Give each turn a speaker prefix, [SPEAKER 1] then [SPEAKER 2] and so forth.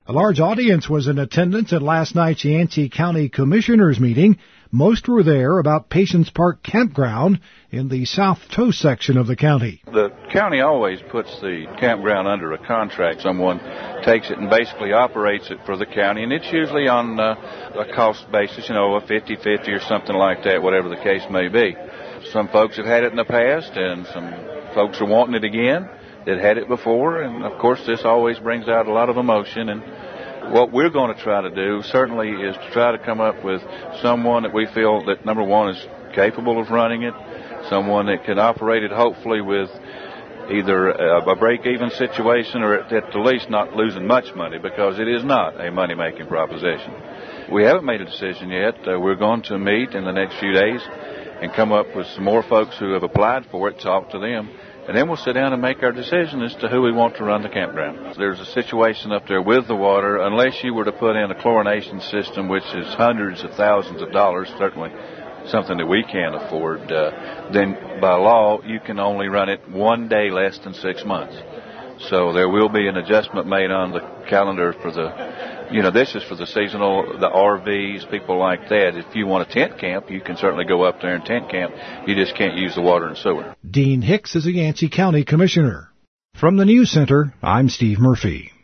[SPEAKER 1] A large audience was in attendance at last night's Yancey County Commissioners meeting. Most were there about Patience Park Campground in the South Toe section of the county.
[SPEAKER 2] The county always puts the campground under a contract. Someone takes it and basically operates it for the county, and it's usually on a cost basis, a 50-50 or something like that, whatever the case may be. Some folks have had it in the past, and some folks are wanting it again that had it before, and of course this always brings out a lot of emotion. And what we're going to try to do certainly is to try to come up with someone that we feel that, number one, is capable of running it, someone that can operate it hopefully with either a break-even situation or at the least not losing much money, because it is not a money-making proposition. We haven't made a decision yet. We're going to meet in the next few days and come up with some more folks who have applied for it, talk to them, and then we'll sit down and make our decision as to who we want to run the campground. There's a situation up there with the water. Unless you were to put in a chlorination system, which is hundreds of thousands of dollars, certainly something that we can't afford, then by law you can only run it 1 day less than 6 months. So there will be an adjustment made on the calendar for this is for the seasonal, the RVs, people like that. If you want a tent camp, you can certainly go up there and tent camp. You just can't use the water and sewer.
[SPEAKER 1] Dean Hicks is a Yancey County Commissioner. From the News Center, I'm Steve Murphy.